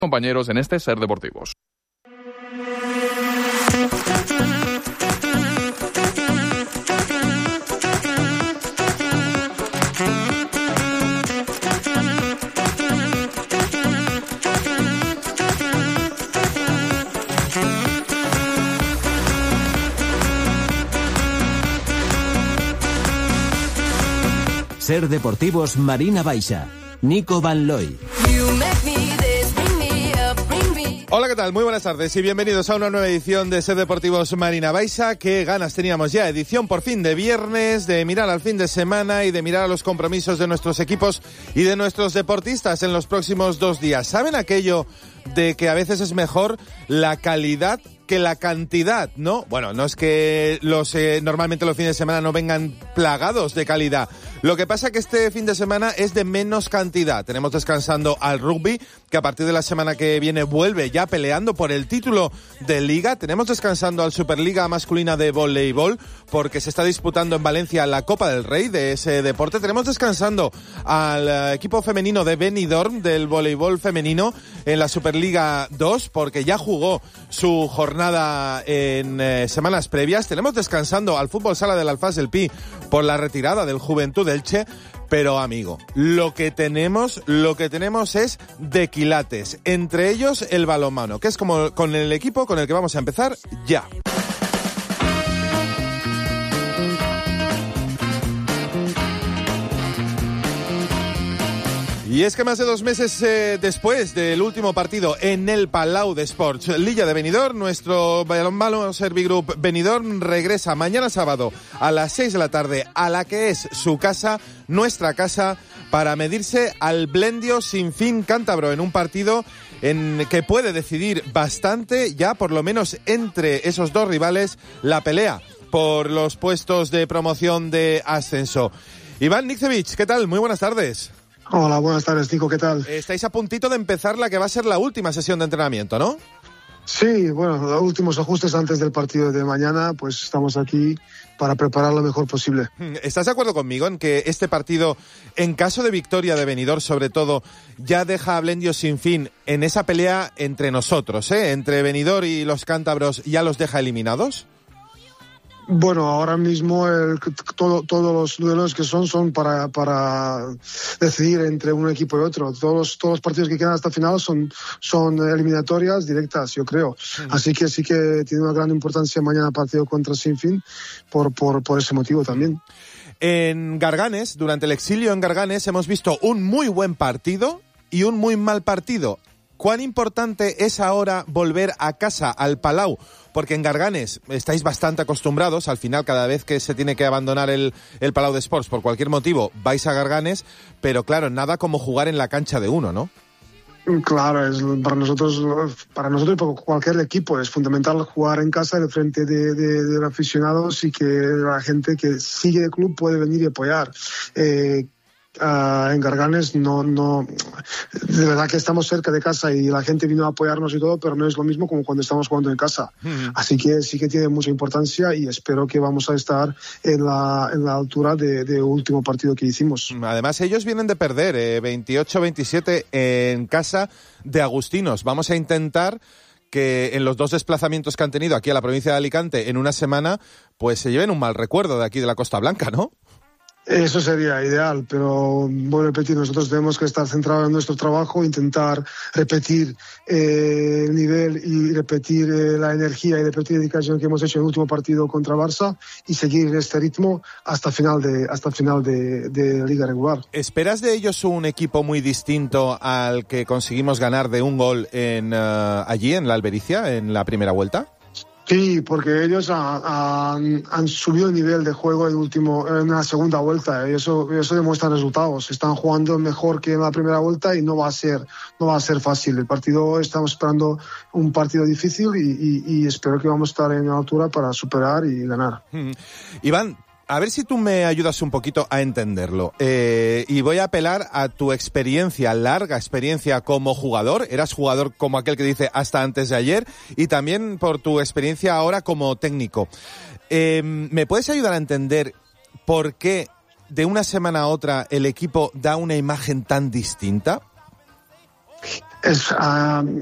Compañeros en este Ser Deportivos. Ser Deportivos Marina Baixa, Nico Van Looy. Hola, ¿qué tal? Muy buenas tardes y bienvenidos a una nueva edición de Ser Deportivos Marina Baixa. Qué ganas teníamos ya, edición por fin de viernes, de mirar al fin de semana y de mirar a los compromisos de nuestros equipos y de nuestros deportistas en los próximos 2 días. ¿Saben aquello de que a veces es mejor la calidad que la cantidad, ¿no? Bueno, no es que normalmente los fines de semana no vengan plagados de calidad. Lo que pasa es que este fin de semana es de menos cantidad. Tenemos descansando al rugby, que a partir de la semana que viene vuelve ya peleando por el título de Liga. Tenemos descansando al Superliga masculina de voleibol, porque se está disputando en Valencia la Copa del Rey de ese deporte. Tenemos descansando al equipo femenino de Benidorm del voleibol femenino en la Superliga 2, porque ya jugó su jornada en semanas previas. Tenemos descansando al fútbol sala del Alfás del Pi por la retirada del Juventud Elche. Pero, amigo, lo que tenemos es de quilates. Entre ellos el balonmano, que es como con el equipo con el que vamos a empezar ya. Y es que más de 2 meses después del último partido en el Palau de Sports Lilla de Benidorm, nuestro balonmano Servigroup Benidorm regresa mañana sábado a las 6 de la tarde a la que es su casa, nuestra casa, para medirse al Blendio Sinfín cántabro en un partido en que puede decidir bastante, ya por lo menos entre esos 2 rivales, la pelea por los puestos de promoción de ascenso. Iván Nikcevic, ¿qué tal? Muy buenas tardes. Hola, buenas tardes, Nico, ¿qué tal? Estáis a puntito de empezar la que va a ser la última sesión de entrenamiento, ¿no? Sí, bueno, los últimos ajustes antes del partido de mañana, pues estamos aquí para preparar lo mejor posible. ¿Estás de acuerdo conmigo en que este partido, en caso de victoria de Benidorm sobre todo, ya deja a Blendio Sinfín en esa pelea entre nosotros, entre Benidorm y los cántabros, ya los deja eliminados? Bueno, ahora mismo todos los duelos que son para decidir entre un equipo y otro. Todos los partidos que quedan hasta el final son eliminatorias directas, yo creo. Así que sí que tiene una gran importancia mañana el partido contra Sinfín por ese motivo también. En Garganes, durante el exilio en Garganes, hemos visto un muy buen partido y un muy mal partido. ¿Cuán importante es ahora volver a casa, al Palau? Porque en Garganes estáis bastante acostumbrados, al final cada vez que se tiene que abandonar el Palau de Sports por cualquier motivo vais a Garganes, pero claro, nada como jugar en la cancha de uno, ¿no? Claro, para nosotros y para cualquier equipo es fundamental jugar en casa de frente de aficionados y que la gente que sigue el club puede venir y apoyar. En Garganes no, de verdad que estamos cerca de casa y la gente vino a apoyarnos y todo, pero no es lo mismo como cuando estamos jugando en casa. Así que sí que tiene mucha importancia y espero que vamos a estar en la altura de último partido que hicimos. Además ellos vienen de perder 28-27 en casa de Agustinos. Vamos a intentar que en los 2 desplazamientos que han tenido aquí a la provincia de Alicante en una semana, pues se lleven un mal recuerdo de aquí de la Costa Blanca, ¿no? Eso sería ideal, pero voy a repetir, nosotros tenemos que estar centrados en nuestro trabajo, intentar repetir el nivel y repetir la energía y repetir la dedicación que hemos hecho en el último partido contra Barça y seguir este ritmo hasta final de Liga regular. ¿Esperas de ellos un equipo muy distinto al que conseguimos ganar de un gol allí en la Albericia, en la primera vuelta? Sí, porque ellos han subido el nivel de juego en la segunda vuelta y eso demuestra resultados. Están jugando mejor que en la primera vuelta y no va a ser fácil. El partido, estamos esperando un partido difícil y espero que vamos a estar en la altura para superar y ganar. Iván, a ver si tú me ayudas un poquito a entenderlo. Y voy a apelar a tu experiencia, larga experiencia como jugador. Eras jugador como aquel que dice hasta antes de ayer. Y también por tu experiencia ahora como técnico. ¿Me puedes ayudar a entender por qué de una semana a otra el equipo da una imagen tan distinta? es